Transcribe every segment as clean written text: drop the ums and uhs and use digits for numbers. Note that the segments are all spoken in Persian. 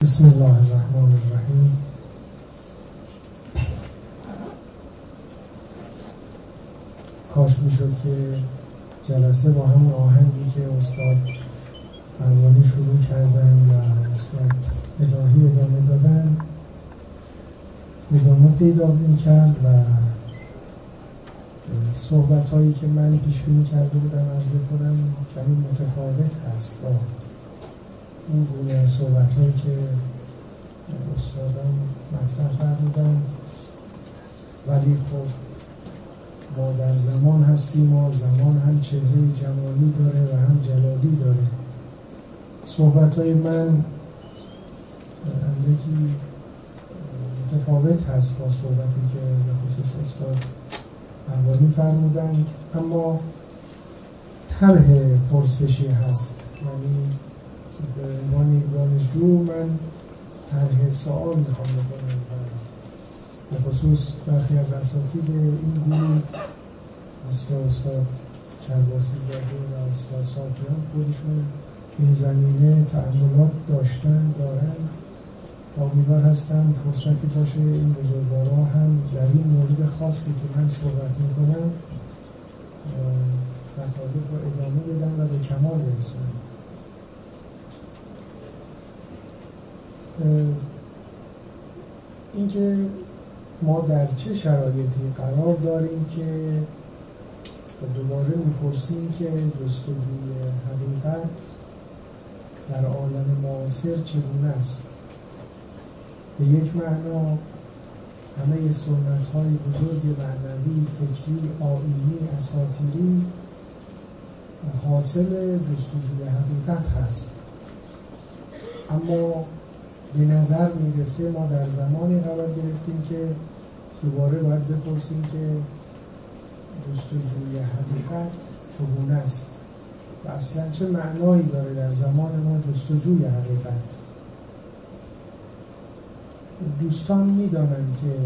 بسم الله الرحمن الرحیم. کاش میشد که جلسه با همون آهنگی که استاد فرمانی شروع کردن و استاد الهی ادامه دادن ادامه پیدا میکرد و صحبت هایی که من پیش بینی کرده بودم عرض کنم کمی متفاوت هست با این گونه صحبت هایی که استادان مطرح فرمودند، ولی خب ما در زمان هستیم و زمان هم چهره جمالی داره و هم جلالی داره. صحبت های من اندکی متفاوت هست با صحبتی که به خصوص استاد احوالی فرمودند، اما طرح پرسشی هست، یعنی به عنوان یک دانشجو من طرح سوال میخوام بکنم و به خصوص برخی از اساتید این گروه مثل استاد کرباسی زاده و استاد صافیان خودشون این زمینه تأملات دارند و امیدوار هستم فرصتی باشه این بزرگوارا هم در این مورد خاصی که من صحبت میکنم مطالب رو ادامه بدن و به کمال برسونند. اینکه ما در چه شرایطی قرار داریم که دوباره میپرسیم که جستجوی حقیقت در عالم معاصر چگونه است. به یک معنا همه سنت‌های بزرگ معنوی، فکری، آیینی، اساطیری حاصل جستجوی حقیقت هست، اما به نظر میرسه ما در زمانی قرار گرفتیم که دوباره باید بپرسیم که جستجوی حقیقت چگونه است و اصلا چه معنایی داره در زمان ما جستجوی حقیقت. دوستان میدانند که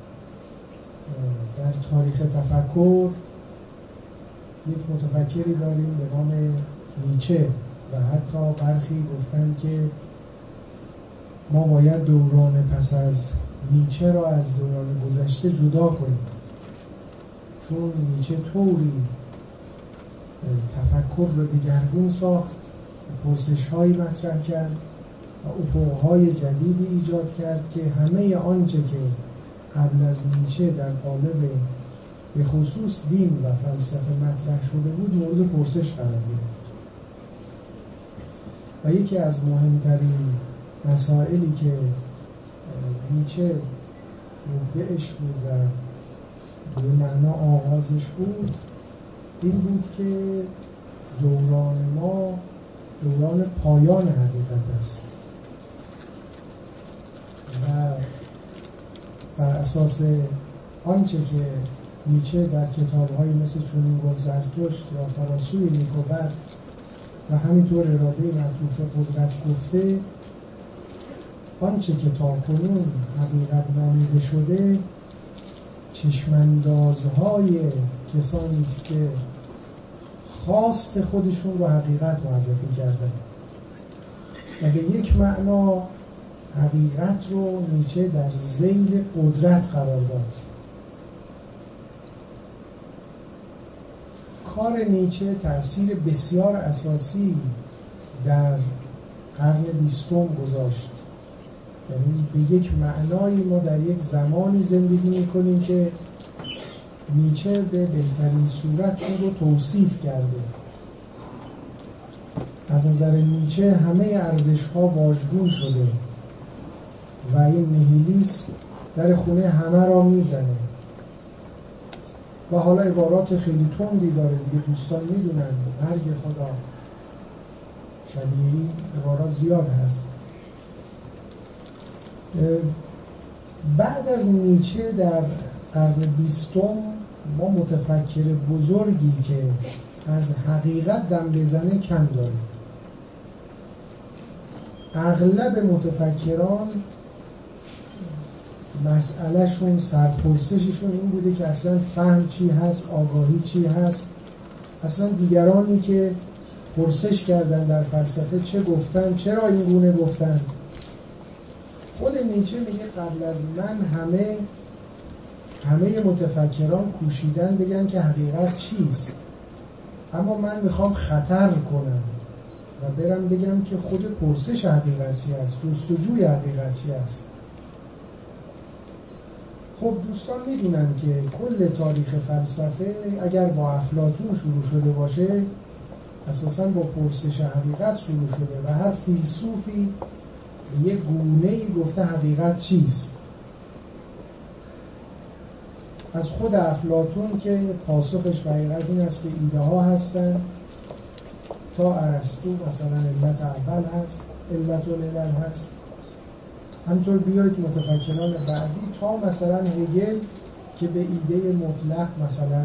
در تاریخ تفکر یک متفکری داریم به نام نیچه و حتی برخی گفتند که ما باید دوران پس از نیچه را از دوران گذشته جدا کنیم، چون نیچه طوری تفکر را دگرگون ساخت، پرسش‌هایی مطرح کرد و افق‌های جدیدی ایجاد کرد که همه آنچه که قبل از نیچه در قالب به خصوص دین و فلسفه مطرح شده بود مورد پرسش قرار گرفت. و یکی از مهمترین مسائلی که نیچه مبدعش بود و به معنا آغازش بود این بود که دوران ما دوران پایان حقیقت است و بر اساس آنچه که نیچه در کتاب‌هایی مثل چنین گفت زرتشت یا فراسوی نیک و بد و همینطور اراده معطوف قدرت گفته، آنچه که تاکنون حقیقت نامیده شده چشماندازهای کسانی است که خواست خودشون رو حقیقت معرفی کردند و به یک معنا حقیقت رو نیچه در ذیل قدرت قرار داد. کار نیچه تأثیر بسیار اساسی در قرن 20 گذاشت. یعنی به یک معنایی ما در یک زمانی زندگی میکنیم که نیچه به بهترین صورت اون رو توصیف کرده. از نظر نیچه همه ارزش‌ها واژگون شده و این نیهیلیسم در خونه همه را میزنه و حالا عبارات خیلی تندی داره دیگه، دوستان میدونن مرگ خدا شبیه این عبارات زیاد هست. بعد از نیچه در قرن 20 ما متفکر بزرگی که از حقیقت دم بزنه کم داریم. اغلب متفکران مسئلهشون سرپرسششون این بوده که اصلا فهم چی هست، آگاهی چی هست. اصلا دیگرانی که پرسش کردن در فلسفه چه گفتن، چرا این گونه گفتند، نیچه میگه قبل از من همه متفکران کوشیدن بگن که حقیقت چیست، اما من میخوام خطر کنم و برم بگم که خود پرسش حقیقتی است، جستجوی حقیقتی است. خب دوستان میدونن که کل تاریخ فلسفه اگر با افلاطون شروع شده باشه اساساً با پرسش حقیقت شروع شده و هر فیلسوفی به یک گونه‌ای گفته حقیقت چیست. از خود افلاطون که پاسخش به حقیقت این است که ایده ها هستند، تا ارسطو مثلا علت اول هست، علت العلل هست. همطور بیایید متفکران بعدی تا مثلا هگل که به ایده مطلق مثلا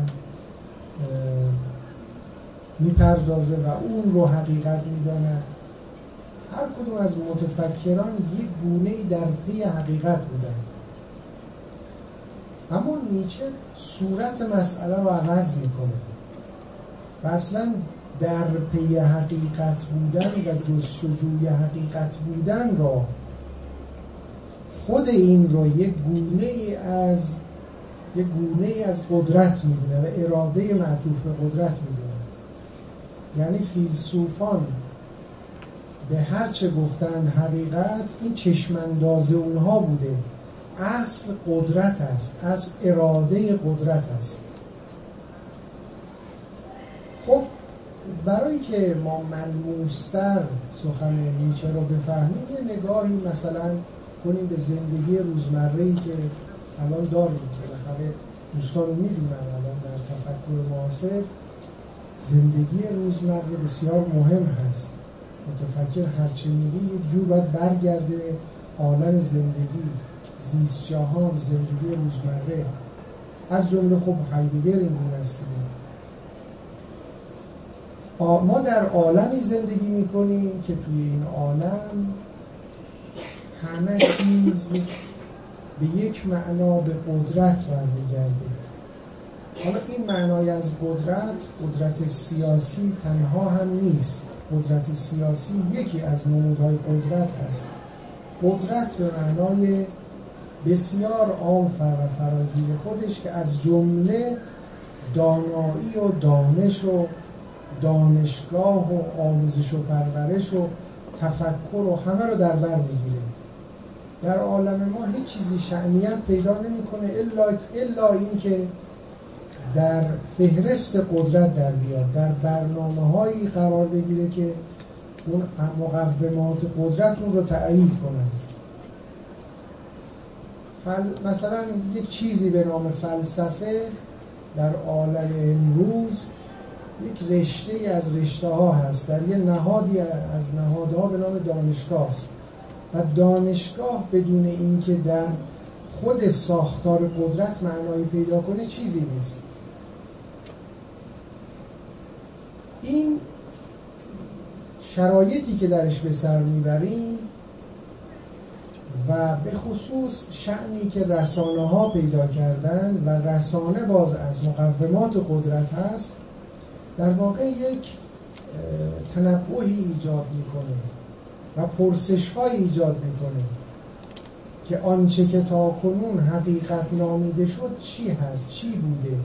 میپردازه و اون رو حقیقت میداند. هر کدوم از متفکران یک گونه‌ای در پی حقیقت بودند. اما نیچه صورت مسئله رو عوض میکنه و اصلا در پی حقیقت بودن و جستجوی حقیقت بودن را، خود این رو یک گونه‌ای از قدرت میدونه و اراده معطوف به قدرت میدونه. یعنی فیلسوفان به هر چه گفتن حقیقت، این چشمانداز اونها بوده. اصل قدرت است، اصل اراده قدرت است. خب برای که ما ملموس‌تر سخن نیچه رو بفهمیم یه نگاهی مثلا کنیم به زندگی روزمره‌ای که الان داریم. بالاخره دوستان میدونن الان در تفکر معاصر زندگی روزمره بسیار مهم هست. متفکر هرچه میگه یک جور باید برگرده به عالم زندگی، زیست جهان، زندگی روزمره. از جمله خب هایدگر این گونه است. ما در عالمی زندگی میکنیم که توی این عالم همه چیز به یک معنا به قدرت برمیگرده. حالا این معنای از قدرت سیاسی تنها هم نیست. قدرت سیاسی یکی از نمودهای قدرت هست. قدرت به معنای بسیار عام و فراگیر خودش که از جمله دانایی و دانش و دانشگاه و آموزش و پرورش و تفکر و همه رو در بر میگیره. در عالم ما هیچ چیزی شأنیت پیدا نمیکنه الا این که در فهرست قدرت در بیاد، در برنامه‌هایی قرار بگیره که اون مقومات قدرت اون رو تأیید کنند. مثلا یک چیزی به نام فلسفه در عالم امروز یک رشته از رشته ها هست، در یه نهادی از نهادها به نام دانشگاه است و دانشگاه بدون اینکه در خود ساختار قدرت معنایی پیدا کنه چیزی نیست. این شرایطی که درش به سر میبریم و به خصوص شأنی که رسانه ها پیدا کردن و رسانه باز از مقومات قدرت هست، در واقع یک تنبهی ایجاد میکنه و پرسش های ایجاد میکنه که آنچه که تا کنون حقیقت نامیده شد چی هست، چی بوده.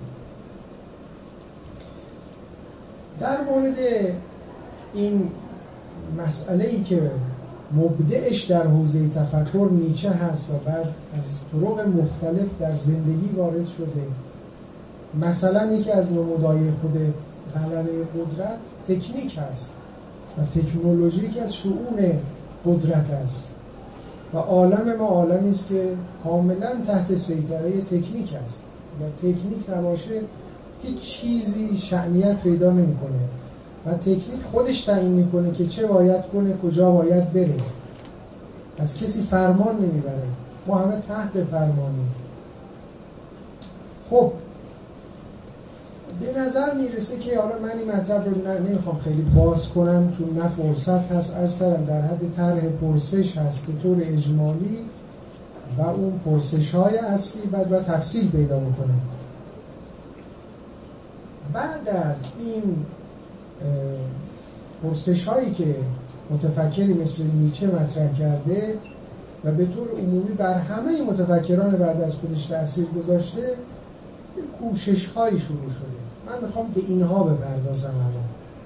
در مورد این مسئله‌ای که مبدعش در حوزه تفکر نیچه هست و بعد از طرق مختلف در زندگی وارد شده، مثلا یکی از نمودهای خود غلبه قدرت تکنیک هست و تکنولوژی که از شؤون قدرت است و عالم ما عالمی است که کاملا تحت سیطره تکنیک است. اگر تکنیک نباشه هیچ چیزی شأنیت پیدا نمی‌کنه و تکنیک خودش تعیین میکنه که چه باید کنه، کجا باید بره. از کسی فرمان نمیبره، ما همه تحت فرمانیم. خب به نظر میرسه که حالا من این مطلب رو نمیخوام خیلی باز کنم چون نه فرصت هست، عرض کردم در حد طرح پرسش هست که طور اجمالی و اون پرسش های اصلی بعد تفصیل پیدا میکنه. بعد از این پرسش هایی که متفکری مثل نیچه مطرح کرده، و به طور عمومی بر همه متفکران بعد از خودش تأثیر گذاشته، کوشش‌هایی شروع شده. من میخوام به اینها بپردازم. الان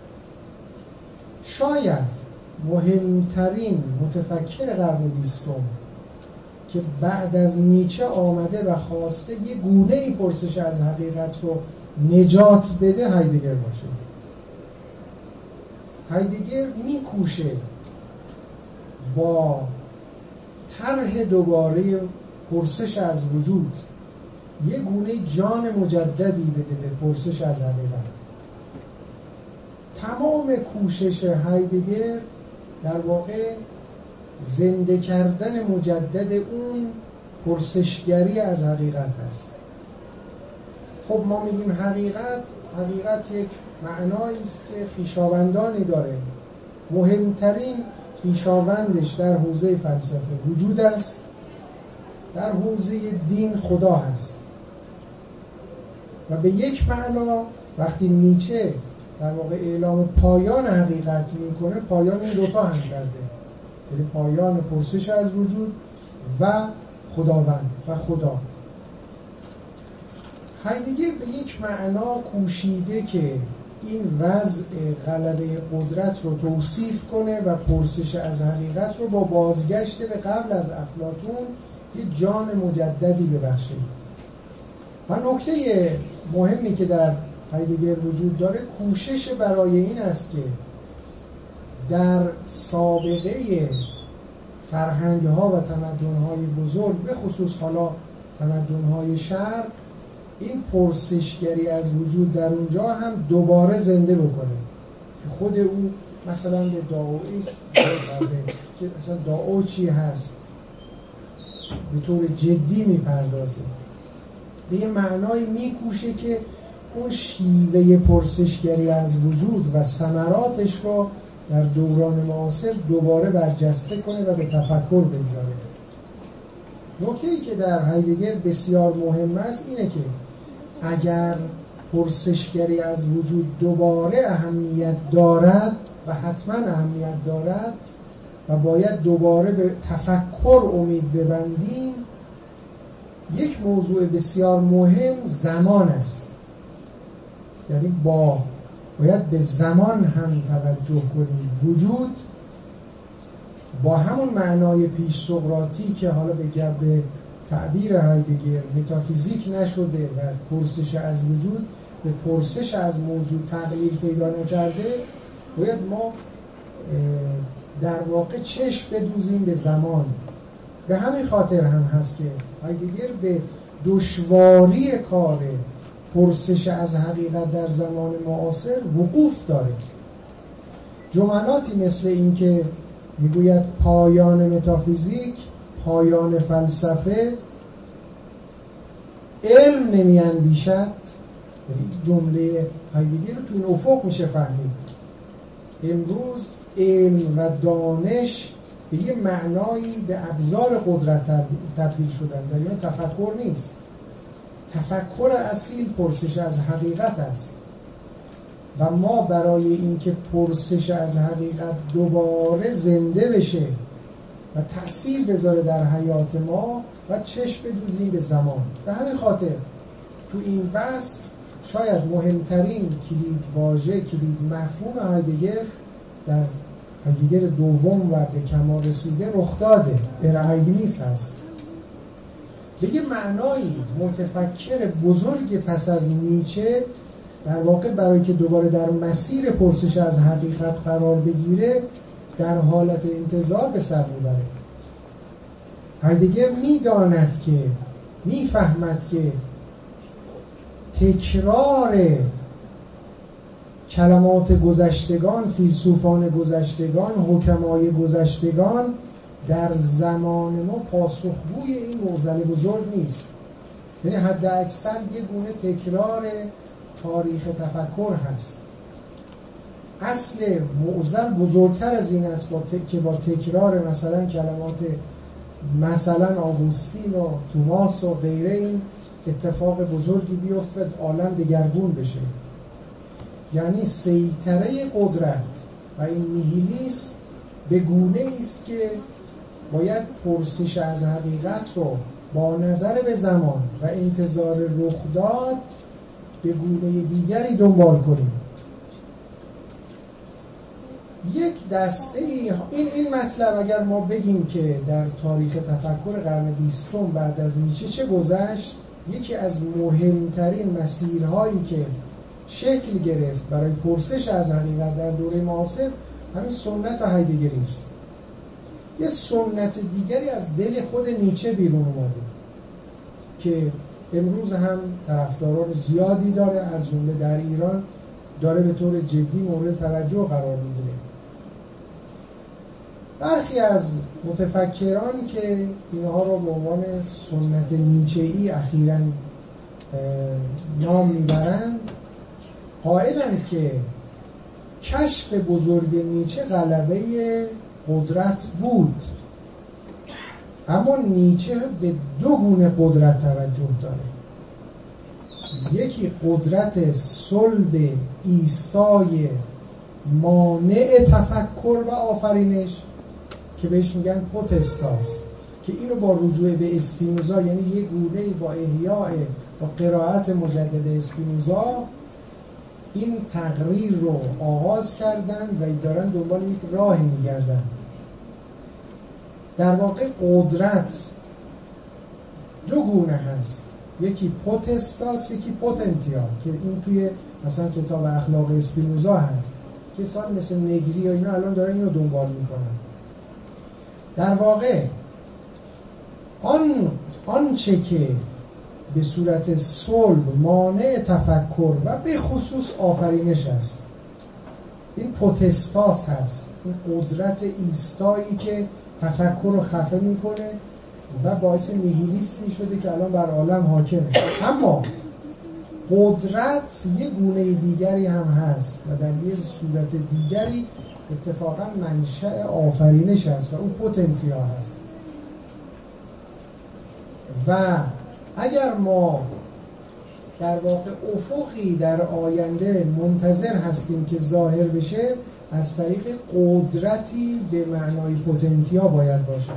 شاید مهمترین متفکر قرن 20 که بعد از نیچه آمده و خواسته یه گونه‌ای پرسش از حقیقت رو نجات بده هایدگر باشه. هایدگر میکوشه با طرح دوباره پرسش از وجود یه گونه جان مجددی بده به پرسش از حقیقت. تمام کوشش هایدگر در واقع زنده کردن مجدد اون پرسشگری از حقیقت هست. خب ما میگیم حقیقت یک معنایی است که خویشاوندانی داره. مهمترین خویشاوندش در حوزه فلسفه وجود است، در حوزه دین خدا هست. و به یک معنا وقتی نیچه در واقع اعلام پایان حقیقت میکنه، پایان این دوتا هم کرده، یعنی پایان پرسش از وجود و خداوند و خدا. هایدگر به یک معنا کوشیده که این وضع غلبه قدرت رو توصیف کنه و پرسش از حقیقت رو با بازگشت به قبل از افلاطون یه جان مجددی ببخشه. و نکته مهمی که در هایدگر وجود داره کوشش برای این است که در سابقه فرهنگ‌ها و تمدن‌های بزرگ، به خصوص حالا تمدن‌های شرق، این پرسشگری از وجود در اونجا هم دوباره زنده بکنه که خود او مثلا به دائوئیسم که مثلا دائو چی هست به طور جدی میپردازه، به یه معنایی میکوشه که اون شیوه پرسشگری از وجود و ثمراتش رو در دوران معاصر دوباره برجسته کنه و به تفکر بگذاره. نکته‌ای که در هایدگر بسیار مهم است اینه که اگر پرسشگری از وجود دوباره اهمیت دارد و حتما اهمیت دارد و باید دوباره به تفکر امید ببندیم، یک موضوع بسیار مهم زمان است. یعنی باید به زمان هم توجه کنیم. وجود با همون معنای پیش سقراطی که حالا به تعبیر هایدگر متافیزیک نشده و پرسش از وجود به پرسش از موجود تقلیل پیدا نکرده، باید ما در واقع چشم بدوزیم به زمان. به همین خاطر هم هست که هایدگر به دشواری کار پرسش از حقیقت در زمان معاصر وقوف داره. جملاتی مثل این که میگوید پایان متافیزیک، پایان فلسفه، علم نمیاندیشد. جمله هایدگر رو تو این افق میشه فهمید. امروز علم و دانش به یه معنایی به ابزار قدرت تبدیل شدن، در این تفکر نیست. تفکر اصیل پرسش از حقیقت است و ما برای اینکه پرسش از حقیقت دوباره زنده بشه و تأثیر بذاره در حیات ما و چشم بدوزیم به زمان. به همین خاطر تو این بحث شاید مهمترین کلید واژه، کلید مفهوم هایدگر در هایدگر دوم و به کمال رسیده رخداده ارائیگنیس هست. به یه معنایی متفکر بزرگ پس از نیچه در واقع برای که دوباره در مسیر پرسش از حقیقت قرار بگیره در حالت انتظار به سر میبره. هایدگر میداند که میفهمد که تکرار کلمات گذشتگان، فیلسوفان گذشتگان، حکمای گذشتگان در زمان ما پاسخگوی این معضل بزرگ نیست. یعنی حد اکثر یه گونه تکرار تاریخ تفکر هست. اصل معضل بزرگتر از این است که با تکرار مثلا کلمات مثلا آگوستین و توماس و غیره این اتفاق بزرگی بیفت و عالم دگرگون بشه. یعنی سیطره قدرت و این نیهیلیسم به گونه است که باید پرسش از حقیقت رو با نظر به زمان و انتظار رخداد به گونه دیگری دنبال کنیم. یک دسته این مطلب اگر ما بگیم که در تاریخ تفکر قرن 20 بعد از نیچه چه گذشت، یکی از مهمترین مسیرهایی که شکل گرفت برای پرسش از حقیقت در دوره معاصر همین سنت و هایدگری است. یه سنت دیگری از دل خود نیچه بیرون اومده که امروز هم طرفداران زیادی داره، از جمله در ایران داره به طور جدی مورد توجه قرار میگیره. برخی از متفکران که اینها را به عنوان سنت نیچه‌ای اخیراً نام میبرند قائلند که کشف بزرگ نیچه غلبه قدرت بود، اما نیچه به دو گونه قدرت توجه داره. یکی قدرت صلب ایستای مانع تفکر و آفرینش که بهش میگن پوتستاس، که اینو با رجوع به اسپینوزا، یعنی یه گونه با احیاء با قرائت مجدد اسپینوزا این تقریر رو آغاز کردند و دارن دنبال یک راهی میگردند. در واقع قدرت دو گونه هست، یکی پوتستاس، یکی پوتنتیا، که این توی مثلا کتاب اخلاق اسپینوزا هست. کسان مثل نگری و اینا الان دارن اینو دنبال میکنن. در واقع آنچه که به صورت صلب مانع تفکر و به خصوص آفرینش است، این پوتستاس هست، این قدرت ایستایی که تفکر رو خفه میکنه و باعث نیهیلیسمی شده که الان بر عالم حاکمه. اما قدرت یه گونه دیگری هم هست و در یه صورت دیگری اتفاقا منشأ آفرینش هست و اون پوتنتیا هست. و اگر ما در واقع افقی در آینده منتظر هستیم که ظاهر بشه، از طریق قدرتی به معنای پوتنتیا باید باشد.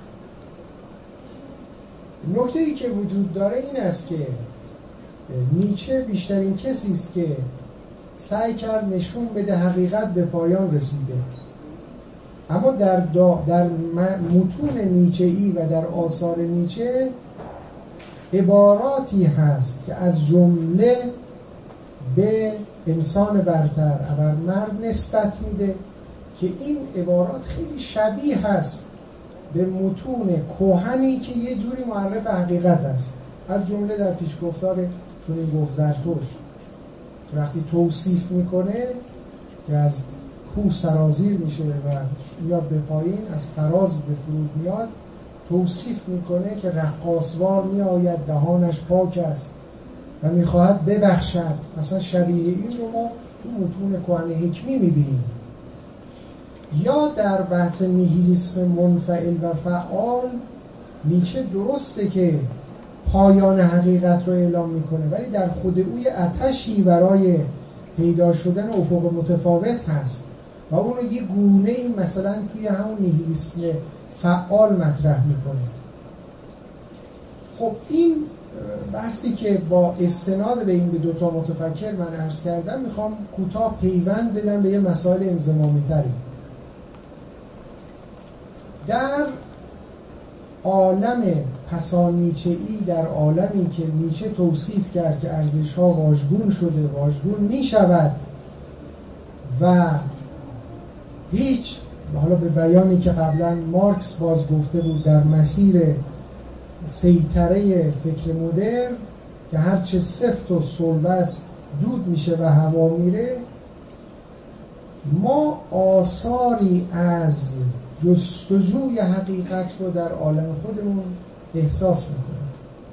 نکته‌ای که وجود داره این است که نیچه بیشترین کسی است که سعی کرد نشون بده حقیقت به پایان رسیده، اما در متون نیچه‌ای و در آثار نیچه عباراتی هست که از جمله به انسان برتر ابرمرد نسبت میده که این عبارات خیلی شبیه هست به متون کهنی که یه جوری معرف حقیقت است. از جمله در پیشگفتار چون این گفت زرتشت وقتی توصیف میکنه که از کوه سرازیر میشه و میاد به پایین، از فراز به فرود میاد، توصیف میکنه که رقاصوار میآید دهانش پاک است و میخواهد ببخشد. مثلا شبیه این رو ما تو متون کهن حکمی میبینیم. یا در بحث نیهیلیسم منفعل و فعال، نیچه درسته که پایان حقیقت رو اعلام میکنه، ولی در خود اوی آتشی برای پیدا شدن افق متفاوت هست و اون رو یه گونه مثلا توی همون نیهیلیسم فعال مطرح میکنه. خب این بحثی که با استناد به این به دوتا متفکر من عرض کردم، میخوام کوتاه پیوند بدم به یه مسائل انضمامی تری. در عالم پسانیچه‌ای، در عالمی که نیچه توصیف کرد که ارزش‌ها واژگون شده، واژگون می‌شود و هیچ، حالا به بیانی که قبلا مارکس باز گفته بود، در مسیر سیطره فکر مدرن که هرچه سفت و صلب است دود میشه و هوا میره، ما آثاری از جستجوی حقیقت رو در عالم خودمون احساس میکنیم.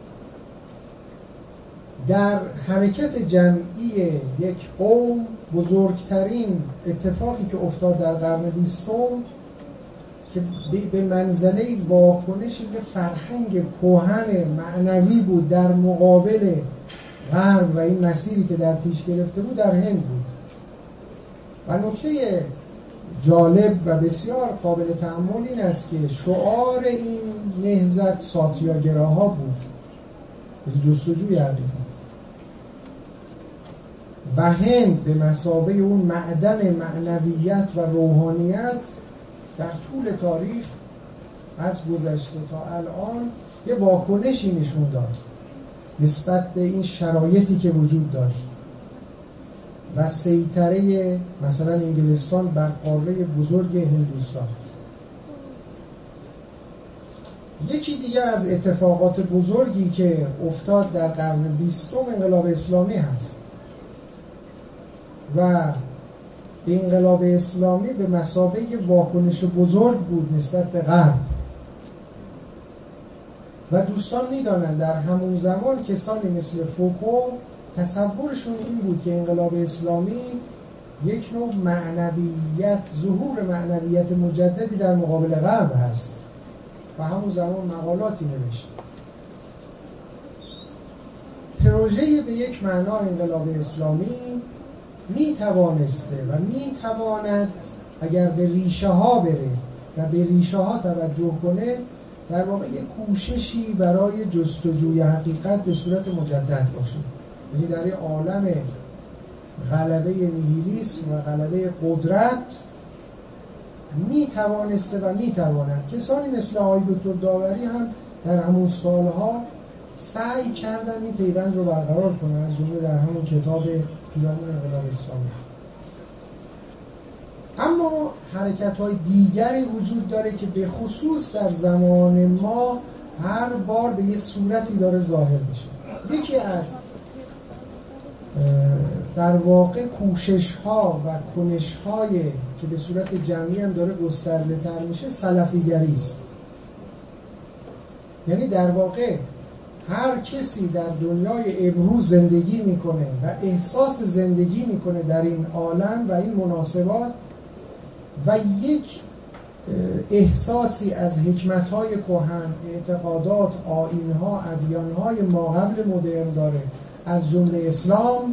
در حرکت جمعی یک قوم بزرگترین اتفاقی که افتاد در قرن 20 که به منزله واکنش یه فرهنگ کهن معنوی بود در مقابل غرب و این مسیری که در پیش گرفته بود، در هند بود. و نکته جالب و بسیار قابل تأمل این است که شعار این نهضت ساتیاگراها بود، جستجوی حقیقت، و هند به مثابه اون معدن معنویت و روحانیت در طول تاریخ از گذشته تا الان یه واکنشی نشون داد نسبت به این شرایطی که وجود داشت و سیطره مثلا انگلستان بر قاره بزرگ هندوستان. یکی دیگه از اتفاقات بزرگی که افتاد در قرن 20 انقلاب اسلامی هست و انقلاب اسلامی به مثابه واکنش بزرگ بود نسبت به غرب و دوستان می‌دانند در همون زمان کسانی مثل فوکو تصورشون این بود که انقلاب اسلامی یک نوع معنویت، ظهور معنویت مجددی در مقابل غرب هست و همون زمان مقالاتی نوشت. پروژه به یک معنا انقلاب اسلامی میتوانسته و میتواند اگر به ریشه ها بره و به ریشه ها توجه کنه در واقع یک کوششی برای جستجوی حقیقت به صورت مجدد باشه. یعنی در این عالم غلبه نیهیلیسم و غلبه قدرت میتوانسته و میتواند. کسانی مثل آقای دکتر داوری هم در همون سالها سعی کردن این پیوند رو برقرار کنن، از جمله در همون کتاب پیرامون انقلاب اسلامی. اما حرکت‌های دیگری وجود داره که به خصوص در زمان ما هر بار به یه صورتی داره ظاهر میشه. یکی از در واقع کوشش‌ها و کنش‌های که به صورت جمعی هم داره گسترده‌تر میشه سلفیگری است. یعنی در واقع هر کسی در دنیای امروز زندگی میکنه و احساس زندگی میکنه در این عالم و این مناسبات و یک احساسی از حکمت‌های کهن، اعتقادات، آیین‌ها، ادیان‌های ماقبل مدرن داره، از جمله اسلام،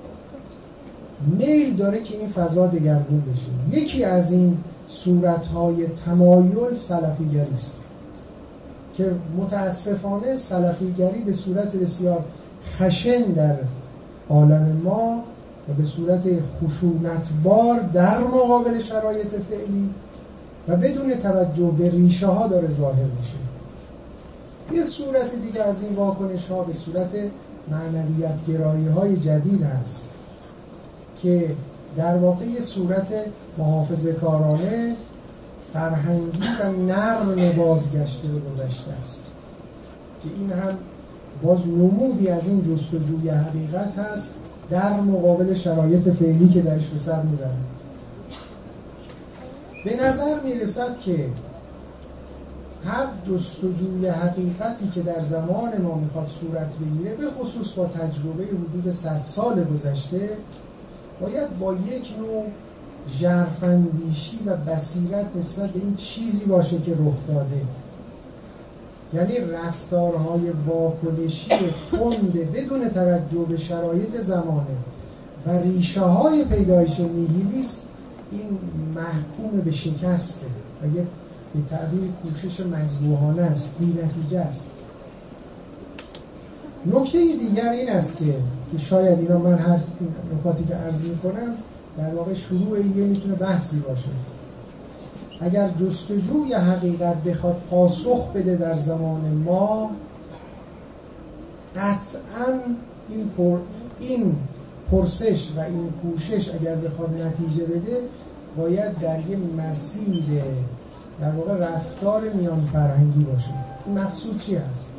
میل داره که این فضا دگرگون بشه. یکی از این صورت‌های تمایل سلفیگری است که متاسفانه سلفیگری به صورت بسیار خشن در عالم ما و به صورت خشونتبار در مقابل شرایط فعلی و بدون توجه به ریشه ها داره ظاهر میشه. یه صورت دیگه از این واکنش ها به صورت معنویت گرایی های جدید هست که در واقع یه صورت محافظه کارانه، فرهنگی و نرم بازگشته به گذشته است که این هم باز نمودی از این جستجوی حقیقت هست در مقابل شرایط فعلی که درش به سر میبره. به نظر میرسد که هر جستجوی حقیقتی که در زمان ما میخواد صورت بگیره، به خصوص با تجربه حدود 100 سال گذشته، باید با یک نوع ژرف‌اندیشی و بصیرت نسبت به این چیزی باشه که رخ داده. یعنی رفتارهای واکنشی کند بدون توجه به شرایط زمانه و ریشه های پیدایش نیهیلیسم، این محکوم به شکسته و یک به تعبیر کوشش مذبوحانه است، بی نتیجه است. نکته دیگر این است که شاید اینا من هر نکاتی که عرض میکنم در واقع شروع یه میتونه بحثی باشه. اگر جستجوی حقیقت بخواد پاسخ بده در زمان ما، قطعاً این پرسش و این کوشش اگر بخواد نتیجه بده، باید در یه مسیر در واقع رفتار میان فرهنگی باشه. این مقصود چی هست؟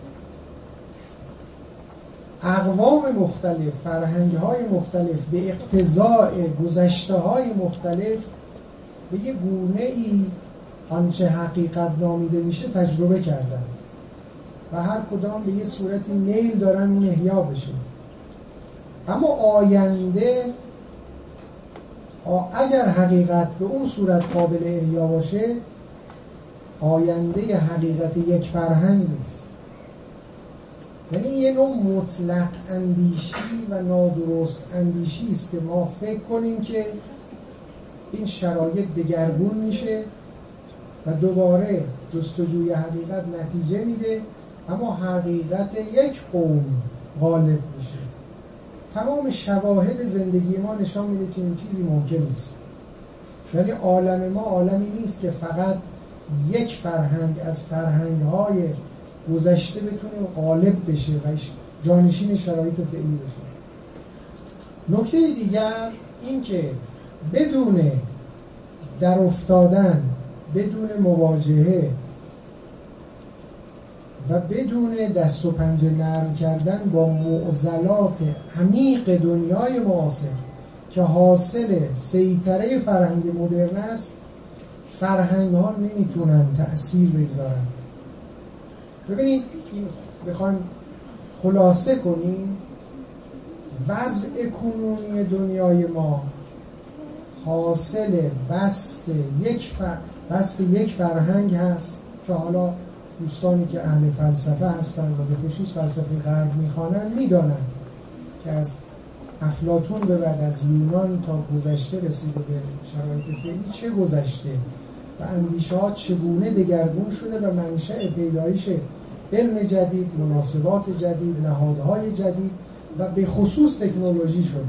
اقوام مختلف، فرهنگ‌های مختلف به اقتضاء گذشته‌های مختلف به یه گونه‌ای آنچه حقیقت نامیده میشه تجربه کردند و هر کدام به یه صورتی میل دارن اون احیا بشه. اما آینده اگر حقیقت به اون صورت قابل احیا باشه، آینده حقیقت یک فرهنگ نیست. یعنی یه نوع مطلق اندیشی و نادرست اندیشی است که ما فکر کنیم که این شرایط دگرگون میشه و دوباره جستجوی حقیقت نتیجه میده، اما حقیقت یک قوم غالب میشه. تمام شواهد زندگی ما نشان میده که این چیزی ممکن نیست. یعنی عالم ما عالمی نیست که فقط یک فرهنگ از فرهنگ‌های گذشته بتونه غالب بشه و جانشین شرایط فعلی بشه. نکته دیگر این که بدون در افتادن، بدون مواجهه و بدون دست و پنجه نرم کردن با معضلات عمیق دنیای معاصر که حاصل سیطره فرهنگ مدرن است، فرهنگ ها نمیتونن تأثیر بگذارند. ببینید این بخوایم خلاصه کنیم، وضع کنونی دنیای ما حاصل بست یک فرهنگ هست که حالا دوستانی که اهل فلسفه هستند و به خصوص فلسفه غرب میخوانند میدانند که از افلاطون به بعد از یونان تا گذشته رسیده به شرایط فعلی چه گذشته و اندیشه ها چگونه دگرگون شده و منشأ پیدایش علم جدید، مناسبات جدید، نهادهای جدید و به خصوص تکنولوژی شده.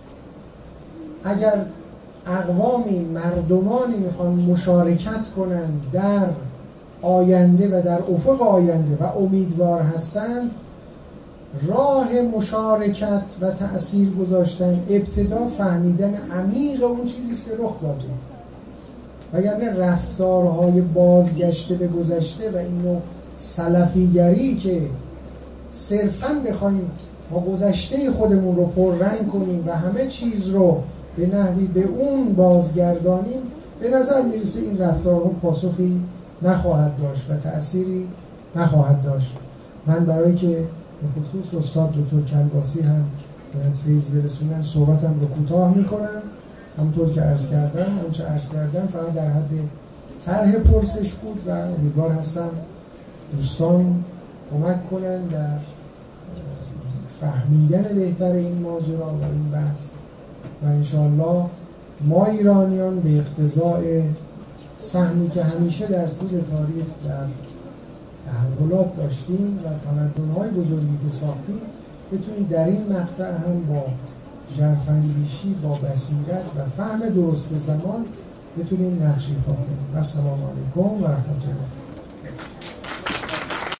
اگر اقوامی، مردمانی میخوان مشارکت کنند در آینده و در افق آینده و امیدوار هستند، راه مشارکت و تأثیر گذاشتن ابتدا فهمیدن عمیق اون چیزیست که رخ داده، وگرنه رفتارهای بازگشته به گذشته و این نوع سلفیگری که صرفاً بخوایم ما گذشته خودمون رو پررنگ کنیم و همه چیز رو به نحوی به اون بازگردانیم، به نظر میرسه این رفتارها پاسخی نخواهد داشت و تأثیری نخواهد داشت. من برای که به خصوص استاد دکتر کلباسی هم باید فیض برسونن صحبتم رو کوتاه میکنم. همونطور که عرض کردم فقط در حد طرح پرسش بود و امیدوار هستم دوستان کمک کنن در فهمیدن بهتر این ماجرا و این بحث و انشاءالله ما ایرانیان به اقتضاء سهمی که همیشه در طول تاریخ در تحولات داشتیم و تمدن‌های بزرگی که ساختیم بتونیم در این مقطع هم با ژرف‌اندیشی، با بصیرت و فهم درست زمان بتونیم نقش ایفا کنیم. السلام علیکم و رحمت الله.